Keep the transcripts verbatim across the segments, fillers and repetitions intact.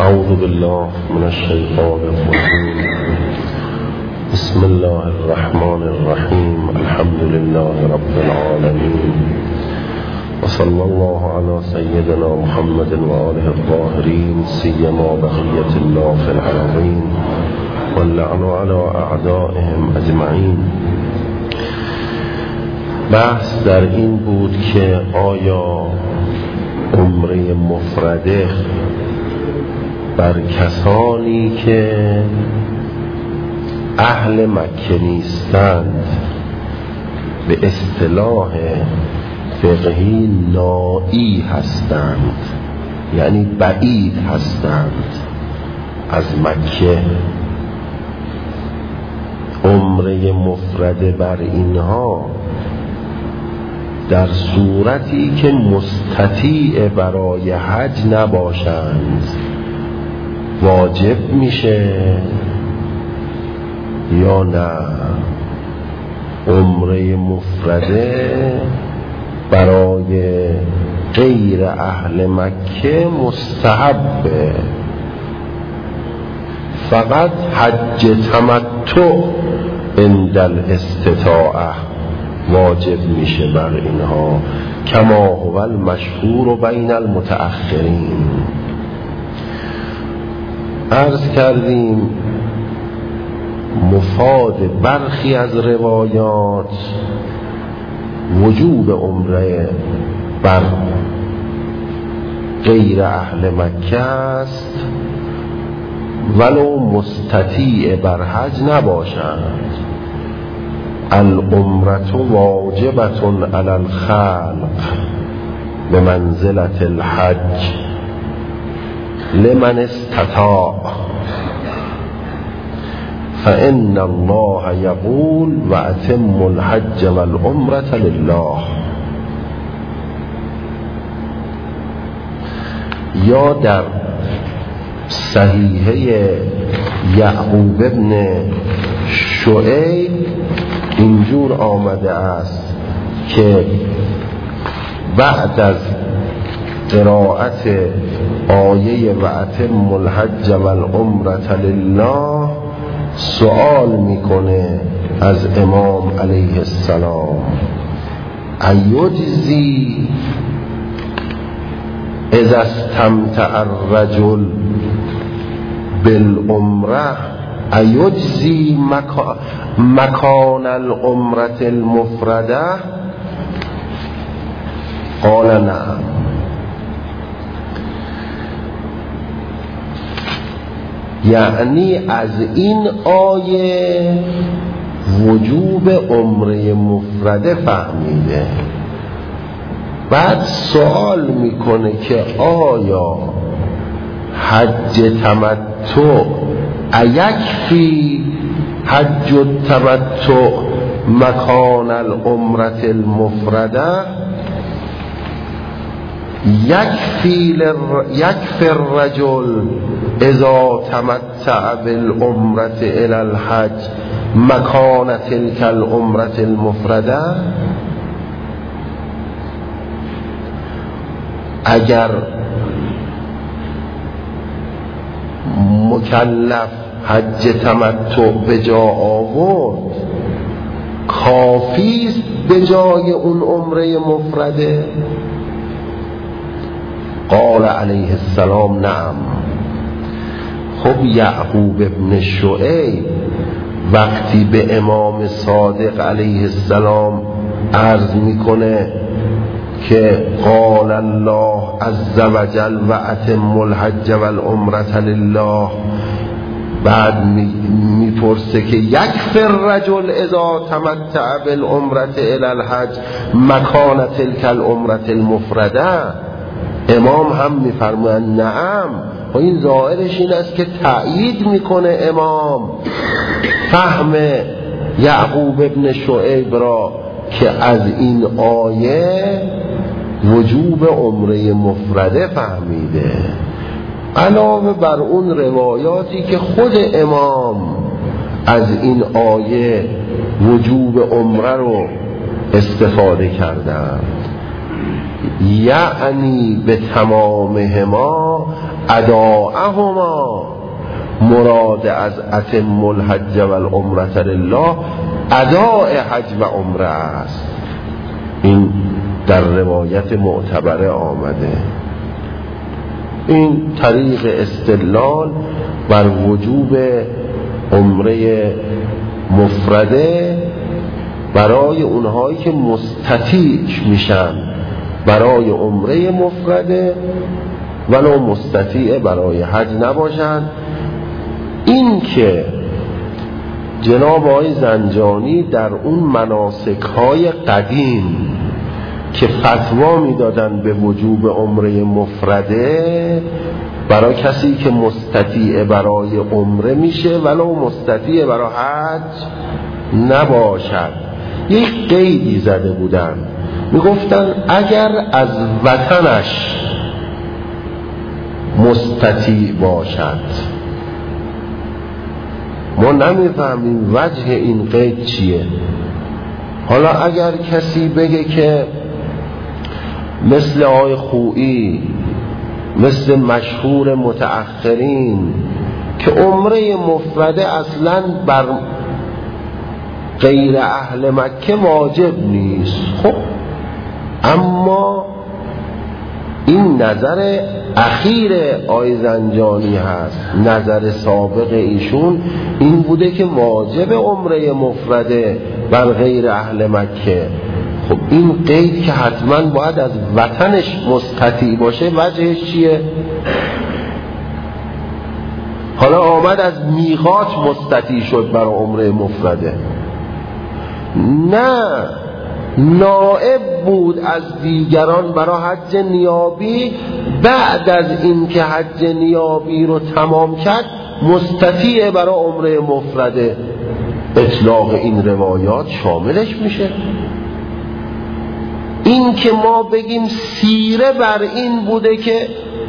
اعوذ بالله من الشیطان الرجیم. بسم الله الرحمن الرحیم. الحمد لله رب العالمین و صلی الله علی سیدنا محمد و آله الطاهرین سیما بقیة الله فی العالمین واللعن علی اعدائهم اجمعین. بحث در این بود که آیا عمره مفرده بر کسانی که اهل مکه نیستند به اصطلاح فقهی نائی هستند، یعنی بعید هستند از مکه، عمره مفرده بر اینها در صورتی که مستطیع برای حج نباشند واجب میشه یا نه؟ عمره مفرده برای غیر اهل مکه مستحبه، فقط حج تمتع عند الاستطاعه واجب میشه بر اینها، کما هو المشهور بین المتأخرین. عرض کردیم مفاد برخی از روایات وجوب عمره بر غیر اهل مکه است ولو مستطیع بر حج نباشند. العمرة واجبة علی الخلق بمنزلة الحج لمن استطاع، فإن الله يقول وأتموا الحج والعمرة لله. یا در صحیحه یعقوب ابن شعیب اینجور آمده است که بعد از قرائت آیه و اتم الحج والعمرة لله سؤال میکنه از امام علیه السلام: ایجزی اذا استمتع الرجل بالعمره ایجزی مکان العمرة المفرده؟ قال نعم. یعنی از این آیه وجوب عمره مفرده فهمیده. بعد سوال میکنه که آیا حج تمتع ایکفی حج التمتع مکان العمرة المفرده؟ یکفی لر... یکفی الرجل اذا تمتع بالعمرة الى الحج مکان تلك العمرة المفرده؟ اگر مکلف حج تمتع به جا آورد کافی است به جای اون عمره مفرده؟ قال علیه السلام نعم. خب یعقوب ابن شعیب وقتی به امام صادق علیه السلام عرض میکنه که قال الله عز وجل و اتم الحج والعمرة لله، بعد میپرسه که یکفی الرجل اذا تمتع بالعمرة الى الحج مکان تلک العمرة المفرده؟ امام هم میفرمایند نعم. و این ظاهرش این است که تأیید میکنه امام فهم یعقوب ابن شعیب را که از این آیه وجوب عمره مفرده فهمیده، علاوه بر اون روایاتی که خود امام از این آیه وجوب عمره رو استفاده کردند. یعنی به تمامهما اداءهما، مراد از اتم الحج و العمرة لله اداء حج و عمره است. این در روایت معتبره آمده. این طریق استدلال بر وجوب عمره مفرده برای اونهایی که مستطیع میشن برای عمره مفرده ولو مستطیع برای حج نباشن. این که جناب آقای زنجانی در اون مناسک‌های قدیم که فتوا میدادن به وجوب عمره مفرده برای کسی که مستطیع برای عمره میشه ولو مستطیع برای حج نباشد، یک قیدی زده بودن، میگفتن اگر از وطنش مستطیع باشد. ما نمیفهمیم وجه این قید چیه. حالا اگر کسی بگه که مثل آقای خویی، مثل مشهور متأخرین که عمره مفرده اصلا بر غیر اهل مکه واجب نیست، خب اما این نظر اخیر آقای زنجانی هست. نظر سابق ایشون این بوده که واجب عمره مفرده بر غیر اهل مکه. خب این قید که حتما باید از وطنش مستطیع باشه وجهش چیه؟ حالا آمد از میقات مستطیع شد برای عمره مفرده، نه، نائب بود از دیگران برای حج نیابی. بعد از این که حج نیابی رو تمام کرد مستطیع برای عمره مفرده. اطلاق این روایات شاملش میشه. این که ما بگیم سیره بر این بوده که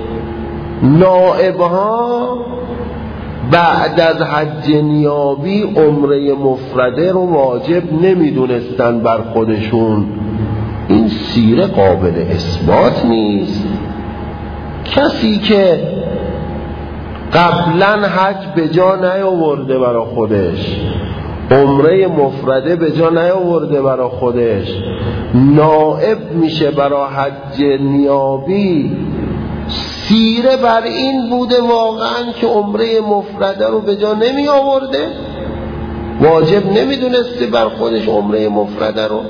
نائبها بعد از حج نیابی عمره مفرده رو واجب نمیدونستن بر خودشون، این سیره قابل اثبات نیست. کسی که قبلا حج به جا نیاورده برای خودش، عمره مفرده به جا نیاورده برای خودش، نائب میشه برای حج نیابی، سیره بر این بوده واقعا که عمره مفرده رو به جا نمی آورده، واجب نمیدونسته بر خودش عمره مفرده رو.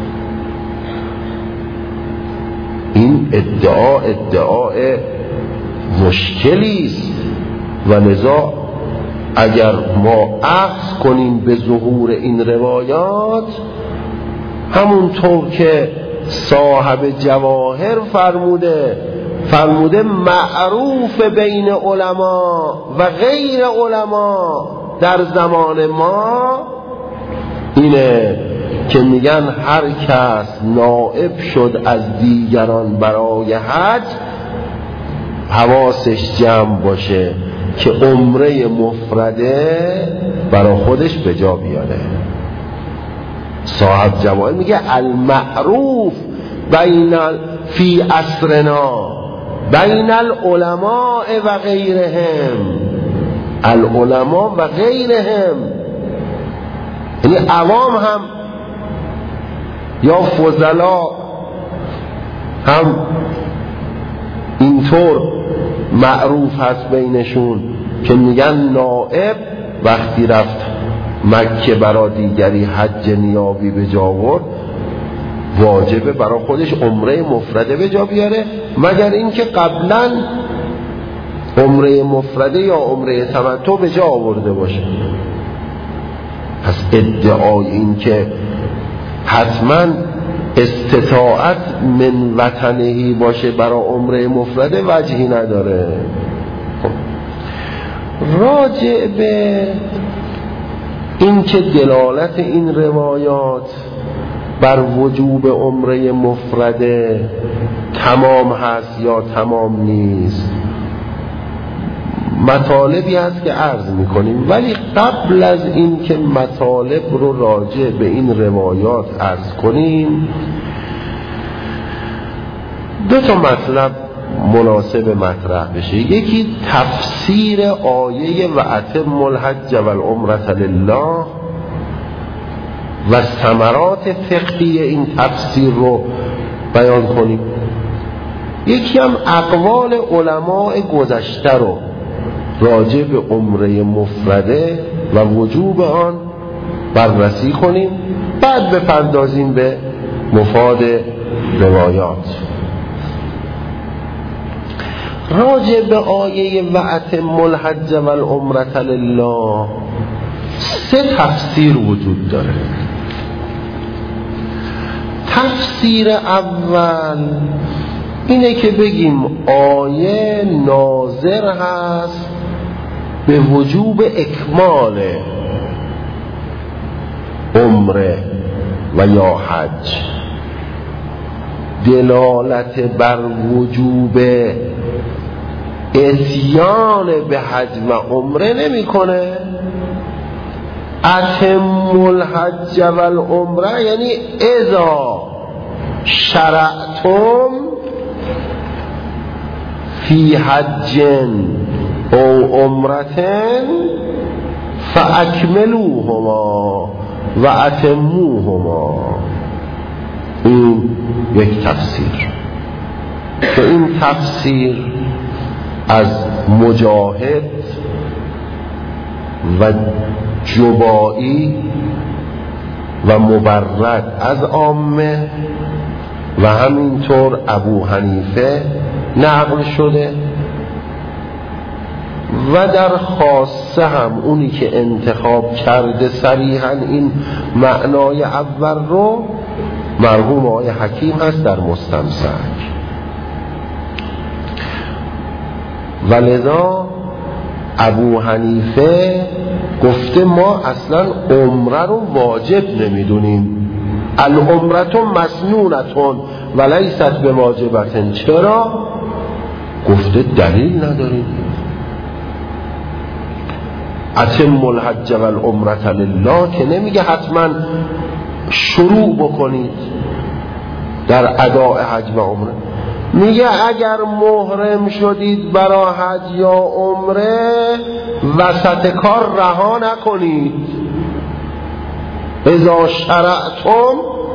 این ادعا ادعای مشکلی است و لذا اگر ما اخذ کنیم به ظهور این روایات، همونطور که صاحب جواهر فرموده فرموده معروف بین علما و غیر علما در زمان ما اینه که میگن هر کس نائب شد از دیگران برای حج حواسش جمع باشه که عمره مفرده برای خودش به جا بیاره. صاحب جواهر میگه المعروف بین فی عصرنا بین العلماء و غیرهم، العلماء و غیرهم یعنی عوام هم یا فضلا هم اینطور معروف هست بینشون که میگن نائب وقتی رفت مکه برای دیگری حج نیابی به جا آورد واجبه برای خودش عمره مفرده به جا بیاره، مگر اینکه قبلا عمره مفرده یا عمره تمتع به جا آورده باشه. پس ادعای این که حتما استطاعت من وطنهی باشه برای عمره مفرده وجهی نداره. راجع به این که دلالت این روایات بر وجوب عمره مفرده تمام هست یا تمام نیست، مطالبی هست که عرض میکنیم، ولی قبل از این که مطالب رو راجع به این روایات عرض کنیم دو تا مطلب مناسب مطرح بشه. یکی تفسیر آیه و اتم الحج والعمرة لله و ثمرات فقهی این تفسیر رو بیان کنیم. یکی هم اقوال علماء گذشته رو راجع به عمره مفرده و وجوب آن بررسی کنیم، بعد بپردازیم به مفاد روایات. راجع به آیه و اتم الحج والعمرة لله سه تفسیر وجود داره. تفسیر اول اینه که بگیم آیه ناظر هست به وجوب اکمال عمره و یا حج، دلالت بر وجوب اتیان به حج و عمره نمی کنه. اتم الحج والعمره یعنی اذا شرعتم فی حج او عمرة فاکملوهما و اتموهما. این یک تفسیر که این تفسیر از مجاهد و جبائی و مبرد از عامه و همینطور ابو حنیفه نقل شده و در خاصه هم اونی که انتخاب کرده صریحا این معنای اول رو مرحوم آقای حکیم هست در مستمسک. ولذا ابو حنیفه گفته ما اصلا عمره رو واجب نمیدونیم، العمره مسنونتون ولیست به واجبتن. چرا؟ گفته دلیل نداریم. اتم الحج والعمرة لله که نمیگه حتما شروع بکنید در اداء حج و عمره، میگه اگر محرم شدید برای حج یا عمره وسط کار رها نکنید. اذا شرعتم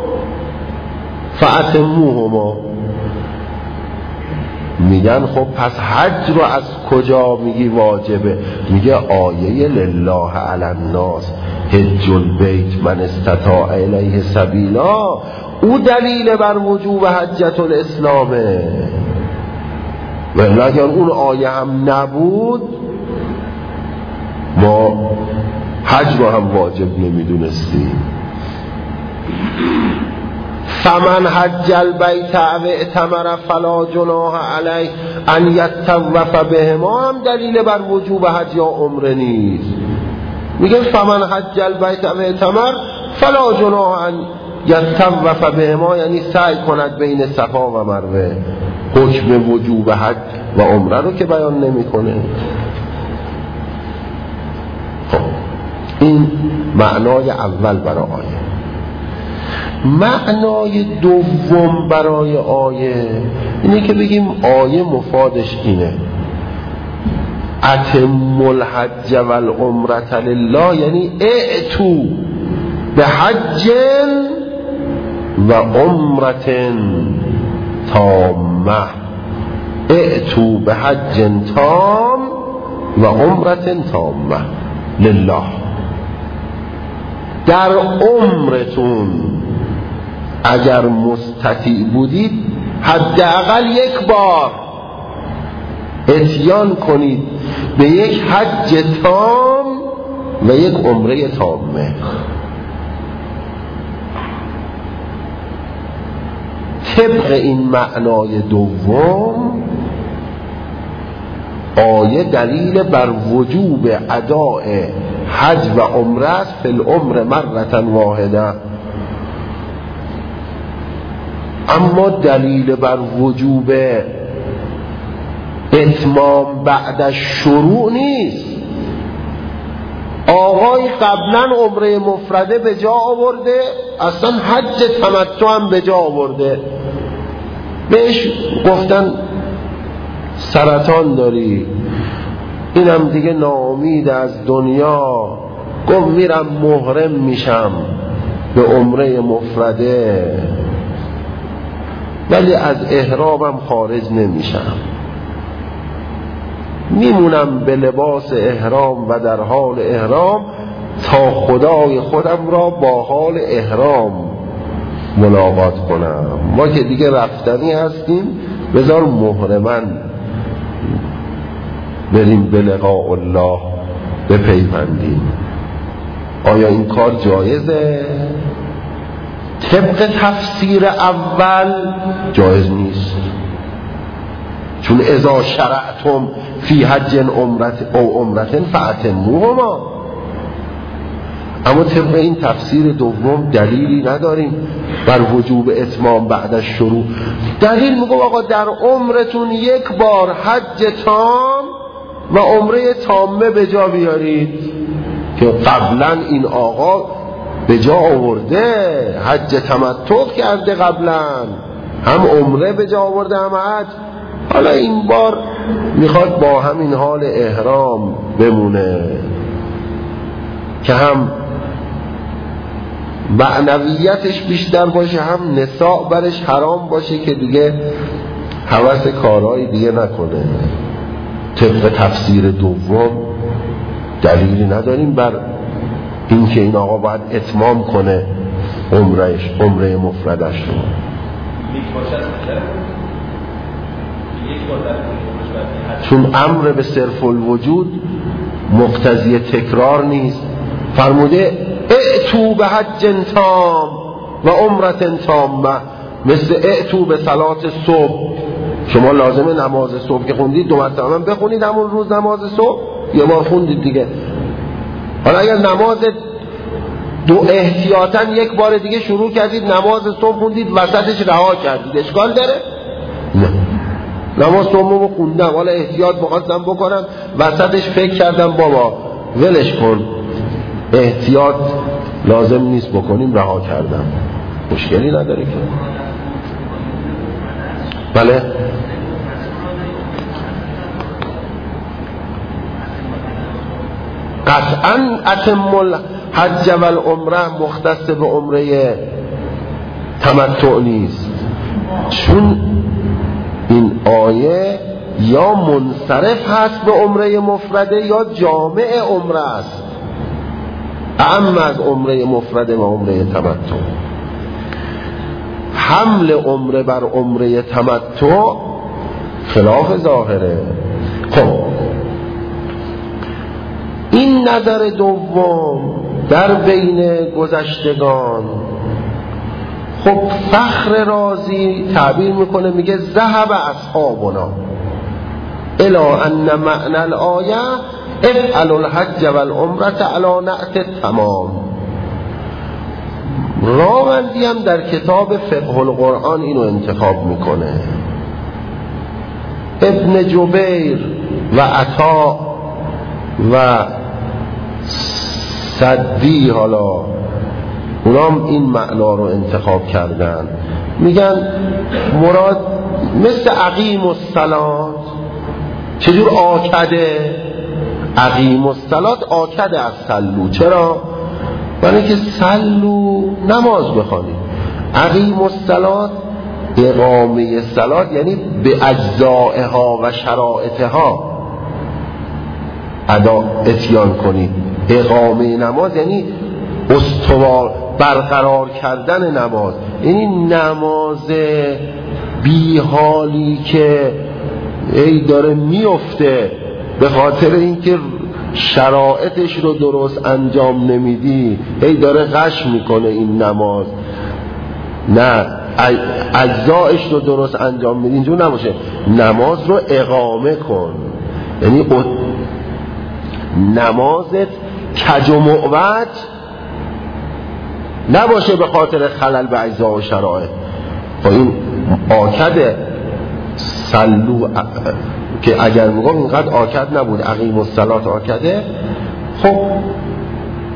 فاتموهما. میگن خب پس حج رو از کجا میگی واجبه؟ میگه آیه لله علی الناس حج البیت من استطاع الیه سبیلا، او دلیل بر وجوب حجت الاسلامه. و اگر اون آیه هم نبود ما حج رو هم واجب نمیدونستیم. فمن حج البیت و اعتمر فلا جناح علیه ان یطوف بهما هم دلیل بر وجوب حج یا عمره نیست. میگه فمن حج البیت و اعتمر فلا جناح ان یطوف بهما، یعنی سعی کند بین صفا و مروه. حکم وجوب حج و عمره رو که بیان نمیکنه. خب این معنای اول برای آیه. معنای دوم برای آیه اینه که بگیم آیه مفادش اینه اتم الحج والعمرة لله، یعنی ائتوا به حج و عمرة تامه. ائتوا به حج تام و عمرة تامه لله. در عمرتون اگر مستطیع بودید حداقل یک بار اتیان کنید به یک حج تام و یک عمره تامه. طبق این معنای دوم آیه دلیل بر وجوب اداء حج و عمره است فی العمر مرة واحده. اما دلیل بر وجوب اتمام بعد شروع نیست. آقای قبلا عمره مفرده به جا آورده، اصلا حج تمتع هم به جا آورده، بهش گفتن سرطان داری، اینم دیگه ناامید از دنیا، گفت میرم محرم میشم به عمره مفرده، ولی از احرامم خارج نمیشم، میمونم به لباس احرام و در حال احرام تا خدای خودم را با حال احرام ملاقات کنم. ما که دیگه رفتنی هستیم، بذار محرمن بریم به لقاء الله بپیوندیم. آیا این کار جایزه؟ طبق تفسیر اول جایز نیست، چون اذا شرعتم فی حج عمرت او عمرت فاتموهما. اما طبق این تفسیر دوم دلیلی نداریم بر وجوب اتمام بعد از شروع. دلیل میگه آقا در عمرتون یک بار حج تام و عمره تامه به جا بیارید، که قبلا این آقا به جا آورده، حج تمتع کرده قبلا، هم عمره به جا آورده هم حج. حالا این بار میخواد با همین حال احرام بمونه که هم معنویتش بیشتر باشه، هم نساء برش حرام باشه که دیگه هوس کارهای دیگه نکنه. طبق تفسیر دوم دلیلی نداریم بر این که این آقا باید اتمام کنه عمرهش، عمره مفردش رو. چون امر به صرف الوجود مقتضی تکرار نیست. فرموده ائتو به حج تام و عمرت تامه، مثل ائتو به صلات صبح. شما لازمه نماز صبح که خوندید دو مرتبه هم بخونید همون روز نماز صبح، یه بار خوندید دیگه. حالا اگر نماز دو احتیاطاً یک بار دیگه شروع کردید نماز صبح خوندید وسطش رها کردید، اشکال داره؟ نه. نماز صبحمو خوندم، حالا احتیاط می‌خواستم بکنم وسطش فکر کردم بابا ولش کن، احتیاط لازم نیست بکنیم، رها کردم، مشکلی نداره که. بله قطعاً اتم الحج و العمره مختص به عمره تمتع نیست، چون این آیه یا منصرف هست به عمره مفرده یا جامع عمره است، اعم از عمره مفرده و عمره تمتع. حمل عمره بر عمره تمتع خلاف ظاهره. خب این نظر دوم در بین گذشتگان، خب فخر رازی تعبیر میکنه، میگه ذهب اصحابنا الی ان معنی الآیه افعلوا الحج والعمره علی نعت تمام. راوندی هم در کتاب فقه القرآن اینو انتخاب میکنه. ابن جبیر و عطا و صدی حالا اونام این معنا رو انتخاب کردن، میگن مراد مثل اقیم الصلاة. چجور آکده؟ اقیم الصلاة آکده از صلو. چرا؟ برای که صلو نماز بخوانید. اقیم الصلاة اقامه صلاة یعنی به اجزائها و شرائطها ادا اتیان کنید. اقامه نماز یعنی استوار برقرار کردن نماز، یعنی نماز بی حالی که ای داره میفته به خاطر اینکه شرایطش رو درست انجام نمیدی، ای داره غش میکنه این نماز، نه اجزایش رو درست انجام میدی، اینجور نباشه. نماز رو اقامه کن، یعنی نمازت کج و معوج نباشه به خاطر خلل به اجزا و شرایط. خب این آکد صلو که اگر میگم اینقدر آکد نبود، اقیم الصلاة آکده. خب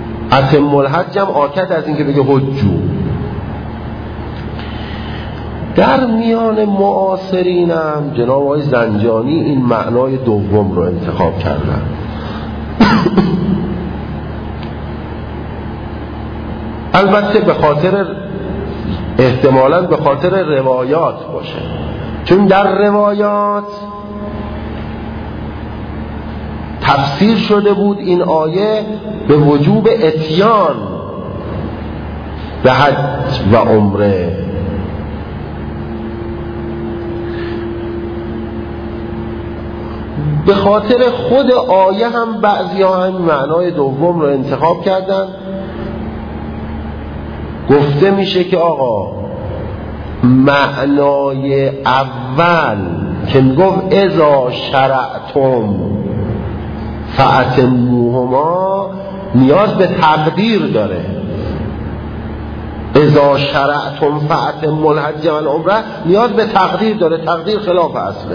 اتم الحج هم آکد از اینکه بگه حجو. در میان معاصرینم جناب آقای زنجانی این معنای دوم رو انتخاب کردن. البته به خاطر احتمالاً به خاطر روایات باشه، چون در روایات تفسیر شده بود این آیه به وجوب اتیان به حج و عمره. به خاطر خود آیه هم بعضی ها هم معنای دوم رو انتخاب کردن. گفته میشه که آقا معنای اول که میگفت اذا شرعتم فأتموهما نیاز به تقدیر داره. اذا شرعتم فأتموا الحج والعمره نیاز به تقدیر داره، تقدیر خلاف اصله.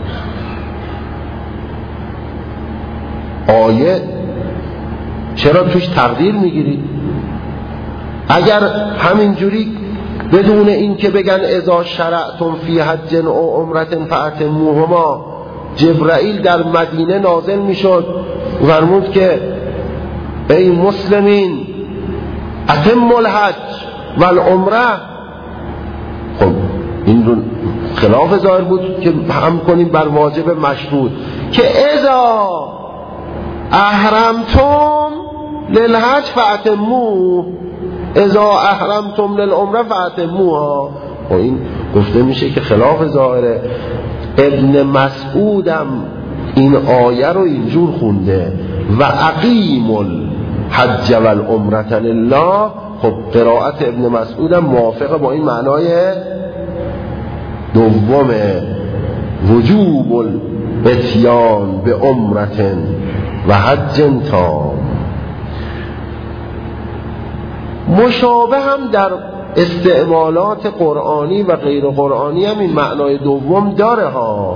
آیه چرا توش تقدیر میگیرید؟ اگر همینجوری بدون این که بگن اذا شرعتم فی حج او عمره فأتموهما جبرائیل در مدینه نازل میشد و فرمود که ای مسلمین اتموا الحج والعمره. خب این رو خلاف ظاهر بود که هم کنیم بر واجب مشروط که اذا احرمتم للحج فأتموه اذا احرمتم للعمره فأتموها. و این گفته میشه که خلاف ظاهره. ابن مسعودم این آیه رو اینجور خونده و اقیم الحج والعمره لله. خب قرائت ابن مسعودم موافقه با این معنای دومه، وجوب الاتیان به عمره و حج تام. مشابه هم در استعمالات قرآنی و غیر قرآنی هم این معنای دوم داره ها.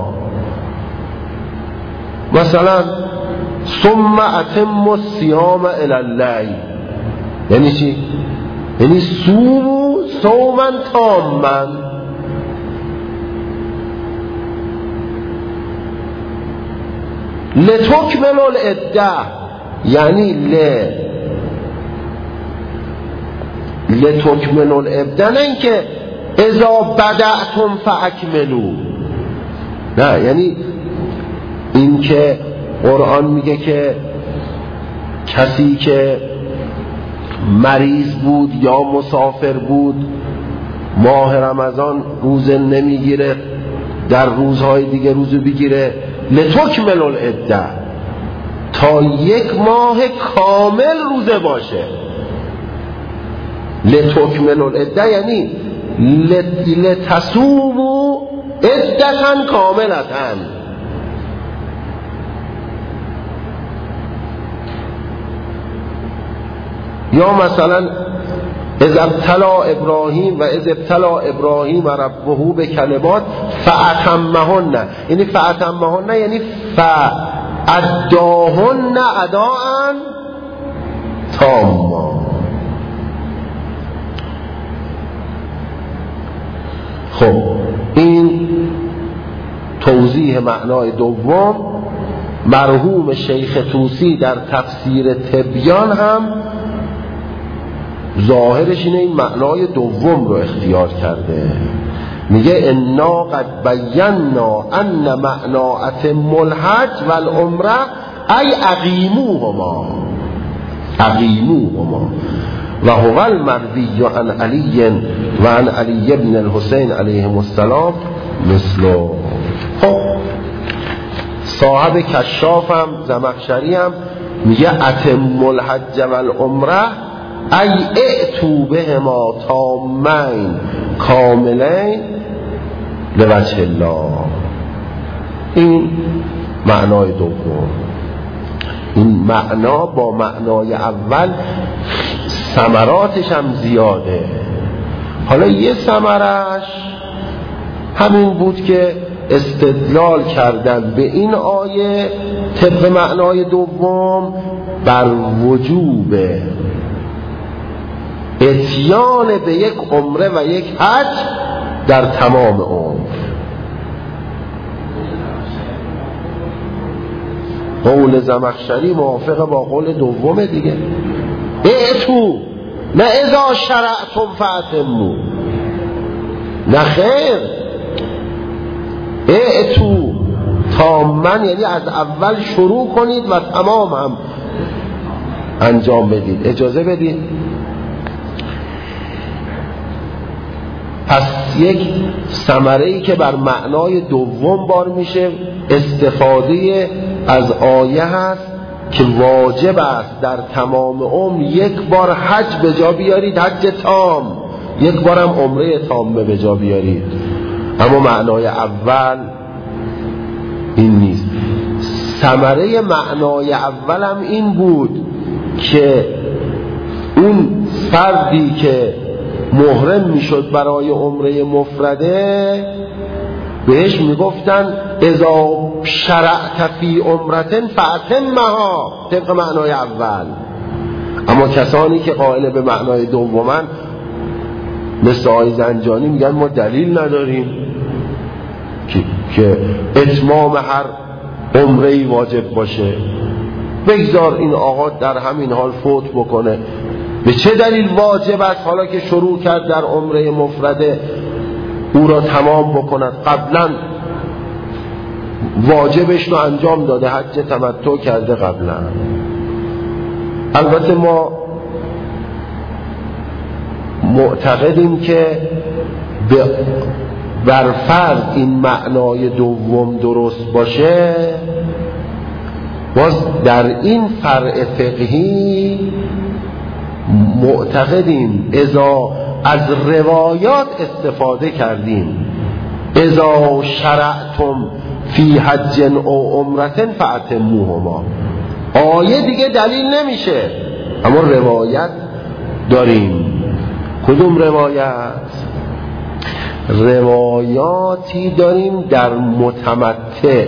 مثلا ثم اتم الصیام الی اللیل یعنی چی؟ یعنی صوموا صوما تاما. لتکملوا العده یعنی ل لتکملوا العده، نه اینکه اذا بدأتم فاکملوا، نه یعنی این که قرآن میگه که کسی که مریض بود یا مسافر بود ماه رمضان روزه نمیگیره، در روزهای دیگه روزه بگیره، لتکملوا العده تا یک ماه کامل روزه باشه. لتکملوا العده یعنی لتصوموا عدة کاملة. یا مثلا اذ ابتلا ابراهیم و اذ ابتلا ابراهیم ربه به کلمات فاتمهن، یعنی فاتمهن یعنی فاداهن اداء تاما. خب این توضیح معنای دوم. مرحوم شیخ طوسی در تفسیر تبیان هم ظاهرش اینه این معنای دوم رو اختیار کرده. میگه انا قد بینا ان معنا اتم الحج والعمره ای اقیموهما اقیموهما و هو المروی عن علی و عن علی بن الحسین علیهم السلام مثله. خب صاحب کشاف هم زمخشری هم میگه اتم الحج والعمره ای ائتوا بهما تامین کاملین لوجه الله. این معنای دوم. این معنا با معنای اول ثمراتش هم زیاده. حالا یه ثمرش همین بود که استدلال کردن به این آیه طبق معنای دوم بر وجوب اتیان به یک عمره و یک حج در تمام عمر. قول زمخشری موافقه با قول دومه دیگه. ائتو نه اذا شرعتم فاتموا، نه خیر، ائتو تامن یعنی از اول شروع کنید و تمام هم انجام بدید، اجازه بدید. پس یک ثمره‌ای که بر معنای دوم بار میشه استفاده از آیه هست که واجب است در تمام عمر یک بار حج به جا بیارید، حج تام، یک بارم عمره تامه به جا بیارید. اما معنای اول این نیست. ثمره معنای اول هم این بود که اون فردی که محرم میشد برای عمره مفرده بهش میگفتن اذا شرعت فی عمرتن فاتمها، طبق معنای اول. اما کسانی که قائل به معنای دومن مثل آقای زنجانی میگن ما دلیل نداریم که, که اتمام هر عمره‌ای واجب باشه، بگذار این آقا در همین حال فوت بکنه. به چه دلیل واجب است حالا که شروع کرد در عمره مفرده او را تمام بکند؟ قبلا واجبش رو انجام داده، حج تمتع کرده قبلا. البته ما معتقدیم که بر فرض این معنای دوم درست باشه، باز در این فرع فقهی معتقدیم اذا از روایات استفاده کردیم، اذا شرعتم فی حج او عمرة فاتموهما، آیه دیگه دلیل نمیشه، اما روایت داریم. کدوم روایت؟ روایاتی داریم در متمتع،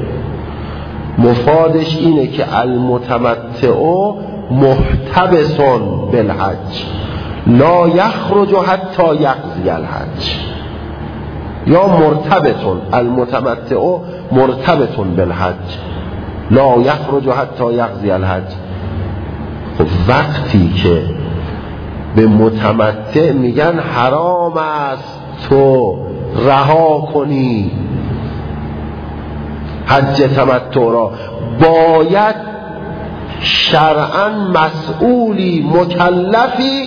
مفادش اینه که المتمتع محتبسون بالحج لا یخرج حتی یقضی الحج، یا مرتبطون، المتمتع مرتبطون بالحج لا یخرج حتی یقضی الحج. خب وقتی که به متمتع میگن حرام است تو رها کنی حج تمتع را، باید شرعاً مسئولی مکلفی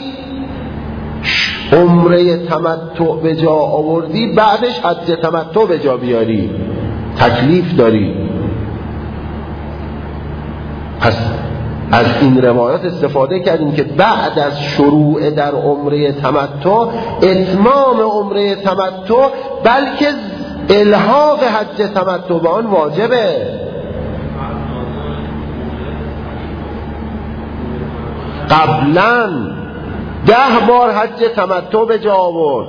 عمره تمتع به جا آوردی بعدش حج تمتع به جا بیاری، تکلیف داری. پس از این روایات استفاده کردیم که بعد از شروع در عمره تمتع اتمام عمره تمتع بلکه الحاق حج تمتع به آن واجبه. قبلا ده بار حج تمتع به جا آورد،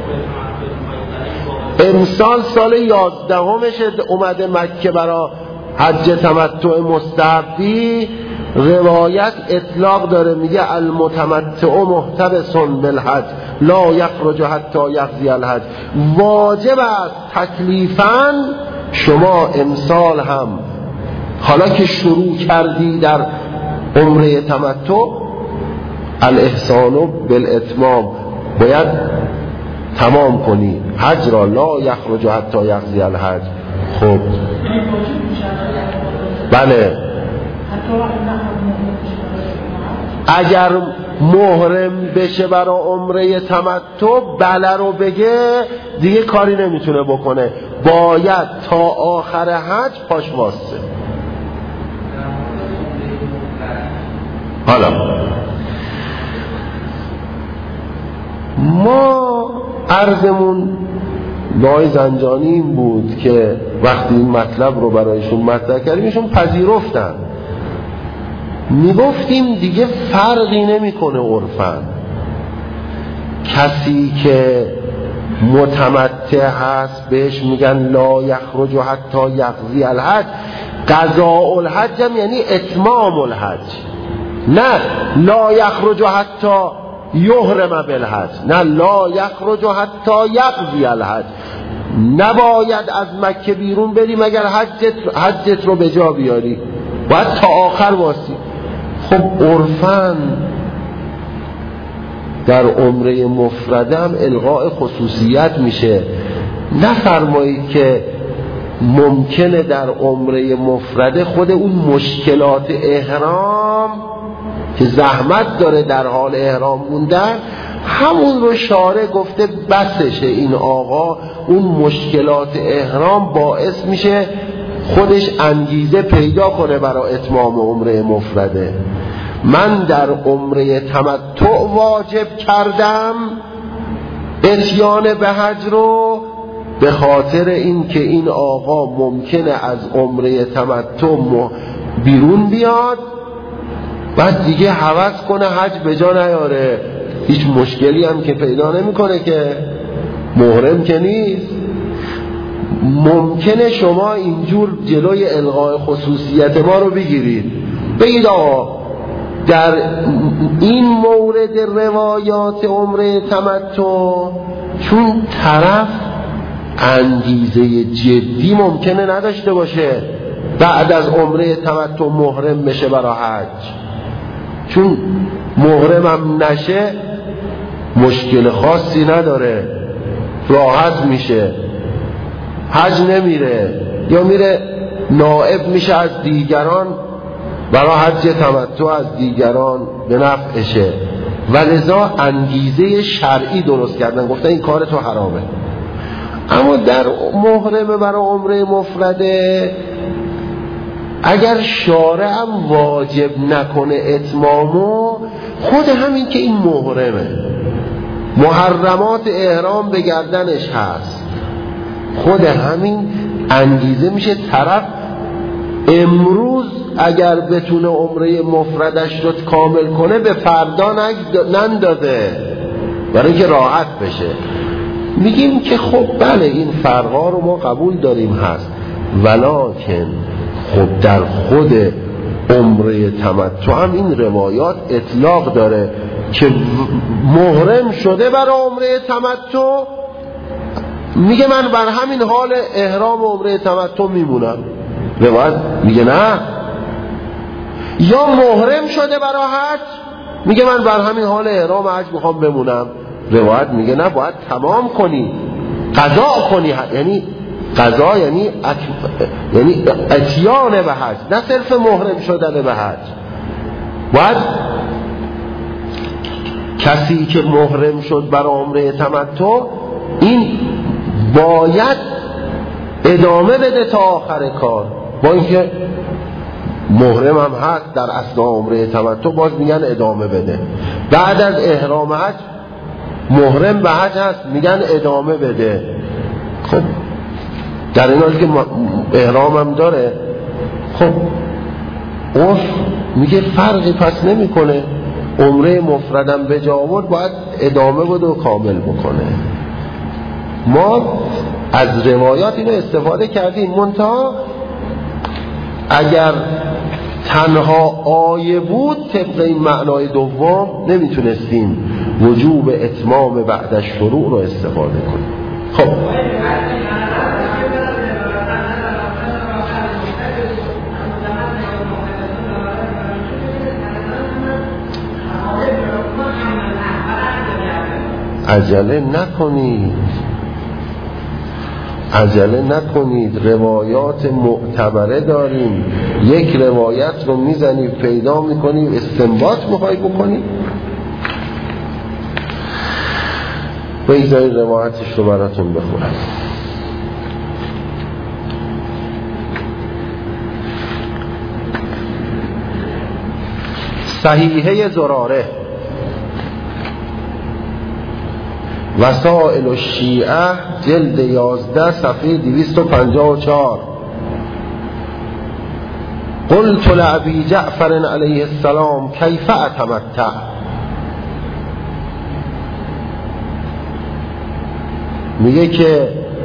امسال سال یازدهمش اومده مکه برای حج تمتع مستحبی. روایت اطلاق داره، میگه المتمتع محتبسون بالحج لا یخرج حتی یقضی الحج. واجب است تکلیفاً شما امسال هم حالا که شروع کردی در عمره تمتع الاحسان بالاتمام باید تمام کنی حج را، لا یخرج حتی یقضی الحج. خب بله، اگر محرم بشه برای عمره تمتع بله رو بگه دیگه کاری نمیتونه بکنه، باید تا آخر حج پاش واسه. حالا ما عرضمون نای زنجانی این بود که وقتی این مطلب رو برایشون مطرح کردیم ایشون پذیرفتن. میگفتیم دیگه فرقی نمیکنه عرفاً، کسی که متمتع هست بهش میگن لا یخرج حتی یقضی الحج، قضاء الحج هم یعنی اتمام الحج، نه لا یخرج حتی یحرم بالحج، نه لا یخرج حتی یقضی الحج، نباید از مکه بیرون بری مگر حجت, حجت رو به جا بیاری، باید تا آخر واسی. خب عرفاً در عمره مفرده هم الغاء خصوصیت میشه. نفرمایید که ممکنه در عمره مفرده خود اون مشکلات احرام که زحمت داره در حال احرام موندن، همون رو شارع گفته بسشه این آقا، اون مشکلات احرام باعث میشه خودش انگیزه پیدا کنه برای اتمام عمره مفرده. من در عمره تمتع واجب کردم اتیان به حج رو به خاطر این که این آقا ممکنه از عمره تمتع بیرون بیاد، بعد دیگه هوس کنه حج به جا نیاره، هیچ مشکلی هم که پیدا نمیکنه که محرم که نیست. ممکنه شما اینجور جلوی الغای خصوصیت ما رو بگیرید، بگید آقا در این مورد روایات عمره تمتع چون طرف انگیزه جدی ممکنه نداشته باشه بعد از عمره تمتع محرم بشه برای حج، چون محرم هم نشه مشکل خاصی نداره، راحت میشه، حج نمیره یا میره نائب میشه از دیگران برای حج تمتع، از دیگران به نفعشه، و لذا انگیزه شرعی درست کردن، گفتن این کار تو حرامه. اما در محرم برای عمره مفرده اگر شارع هم واجب نکنه اتمامو، خود همین که این محرمه، محرمات احرام به گردنش هست، خود همین انگیزه میشه طرف امروز اگر بتونه عمره مفردش رو کامل کنه به فردا نندازه برای اینکه راحت بشه. میگیم که خب بله این فرقا رو ما قبول داریم هست، ولکن خب در خود عمره تمتع هم این روایات اطلاق داره که محرم شده برای عمره تمتع، میگه من بر همین حال احرام عمره تمتع میمونم. روایت میگه نه. یا محرم شده برای حج، میگه من بر همین حال احرام حج میخوام بمونم. روایت میگه نه، باید تمام کنی، قضا کنی. یعنی قضا یعنی ات... یعنی اتیان به حج، نه صرف محرم شدن به حج. باید کسی که محرم شد برای عمره تمتع این باید ادامه بده تا آخر کار، با اینکه محرم هم هست در اثناء عمره تمتع، باز میگن ادامه بده. بعد از احرام حج محرم به حج هست، میگن ادامه بده. خب در این حال که احرام هم داره، خب عرف میگه فرقی پس نمیکنه، عمره مفردم به جا آورد باید ادامه بده و کامل بکنه. ما از روایات اینو استفاده کردیم، منتها اگر تنها آیه بود طبق این معنای دوم نمیتونستیم وجوب اتمام بعد از شروع رو استفاده کنیم. خب عجله نکنید، عجله نکنید، روایات معتبره داریم. یک روایت رو میزنیم پیدا میکنیم، استنباط میخوای بکنیم، بگذارید روایتش رو براتون بخونم. صحیحه زراره وسائل الشیعه جلد یازده صفحه دویست و پنجاه و چهار. قلت لأبی جعفر علیه السلام کیف اتمتع، میگه که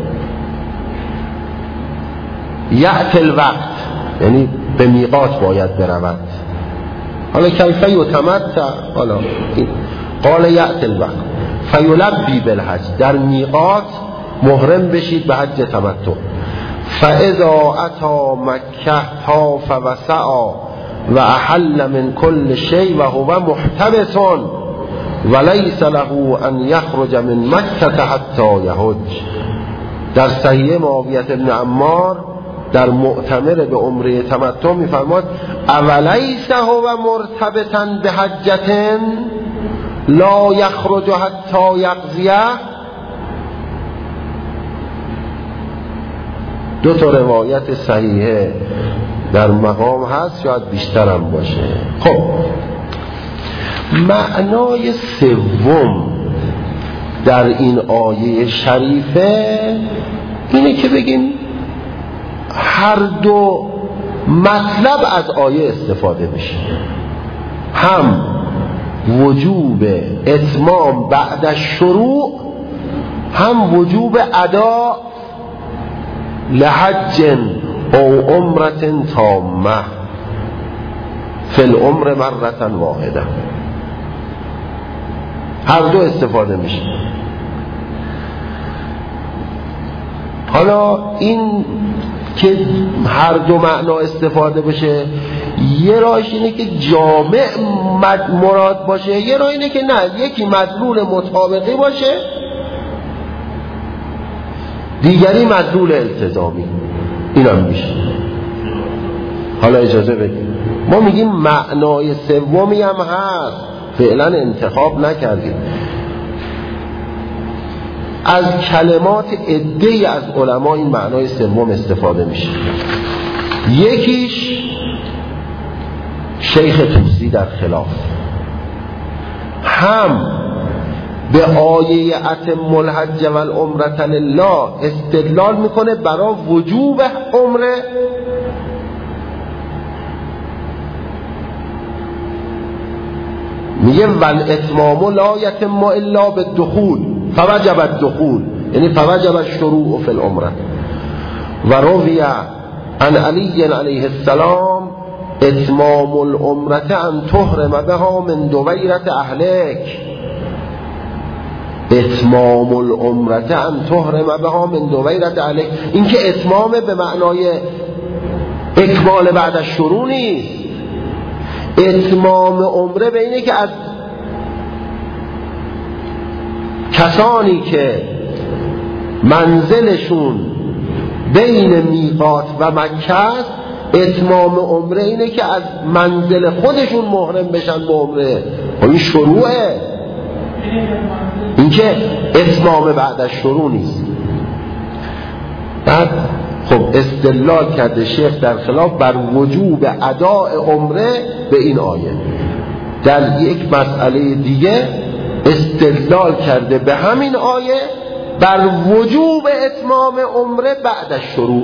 یأتی الوقت، یعنی به میقات باید برود. حالا کیف یتمتع، حالا قال یأت الوقت فیلبی بالحج، در میقات محرم بشید به حج تمتع. فاذا اتی مکه طاف و سعی و احل من کل شیء و هو محتبط و لیس له ان یخرج من مکه حتی یحج. در صحیح معاویه بن عمار در معتمر به عمره تمتع میفرماد اولیس هو مرتبطا بحجة لا یخرج حتی یقضیه. دو تا روایت صحیحه در مقام هست، شاید بیشترم باشه. خب معنای سوم در این آیه شریفه اینه که بگیم هر دو مطلب از آیه استفاده میشه، هم وجوب اتمام بعد الشروع، هم وجوب ادا لحج او عمرة تامه فی العمر مرة واحده. هر دو استفاده میشه. حالا این که هر دو معنا استفاده بشه، یه راهش اینه که جامع مراد باشه، یه راه اینه که نه، یکی مدلول مطابقی باشه، دیگری مدلول التزامی. این هم میشه. حالا اجازه بدید ما میگیم معنای سومی هم هست، فعلا انتخاب نکردیم. از کلمات عده‌ای از علما این معنای سوم استفاده میشه. یکیش شیخ طوسی در خلاف هم به آیه اتم الحج و العمرة لله استدلال میکنه برای وجوب عمره، میگه والاتمام لا یتم الا بالدخول فوجب الدخول، یعنی فوجب الشروع فی العمره. و روی عن علی علیه السلام اتمام العمره ان تحرم بها من دویرت اهلک. اتمام العمره ان تحرم بها من دویرت اهلک، این که اتمام به معنای اکمال بعد از شروع نیست. اتمام عمره به اینه که از کسانی که منزلشون بین میقات و مکه است، اتمام عمره اینه که از منزل خودشون محرم بشن به عمره. این شروعه، این که اتمام بعد از شروع نیست. بعد خب استدلال کرده شیخ در خلاف بر وجوب اداء عمره به این آیه. در یک مسئله دیگه استدلال کرده به همین آیه بر وجوب اتمام عمره بعد از شروع.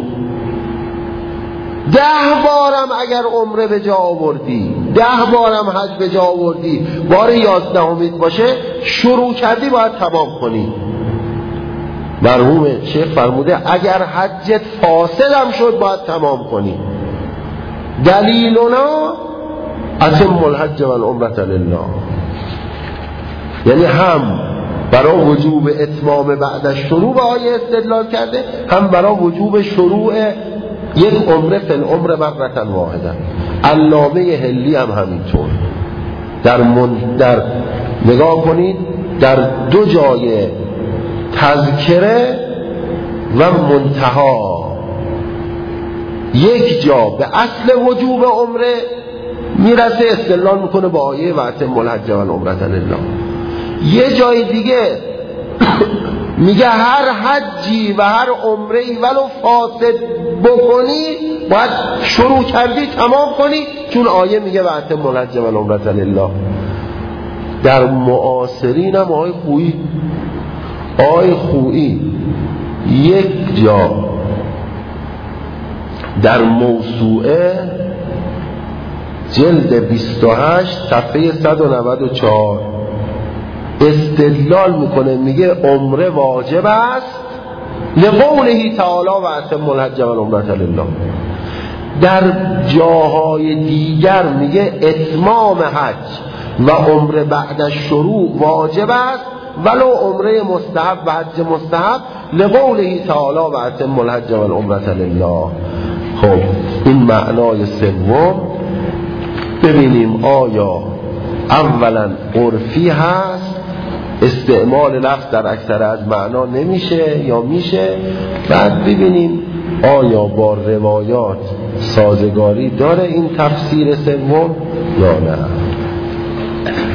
ده بارم اگر عمره به جا آوردی، ده بارم حج به جا آوردی، بار یازدهمیت باشه شروع کردی باید تمام کنی. مرحوم شیخ فرموده اگر حجت فاسد هم شد باید تمام کنی. دلیلنا اتم الحج و العمرة لله، یعنی هم برای وجوب اتمام بعد از شروع به آیه استدلال کرده، هم برای وجوب شروع یک عمره فی العمر مرة واحده. علامه هلی هم همینطور در, من... در نگاه کنید در دو جای تذکره و منتها، یک جا به اصل وجوب عمره میرسه استدلال میکنه با آیه و اتم الحج و العمرة لله. یه جای دیگه میگه هر حجی و هر عمره‌ای ولو فاسد بکنی باید شروع کردی تمام کنی، چون آیه میگه و اتم الحج و العمرة لله. در معاصرین هم آیه خویی آی خویی یک جا در موسوعه جلد بیست و هشت صفحه صد و نود و چهار استدلال میکنه، میگه عمره واجب است لقوله تعالی و اتم الحج و العمرة لله. در جاهای دیگر میگه اتمام حج و عمره بعد شروع واجب است ولو عمره مستحب و حج مستحب لقوله تعالی و اتم الحج والعمرة لله. خب این معنای سوم. ببینیم آیا اولا عرفی هست، استعمال لفظ در اکثر از معنا نمیشه یا میشه، بعد ببینیم آیا با روایات سازگاری داره این تفسیر سوم یا نه.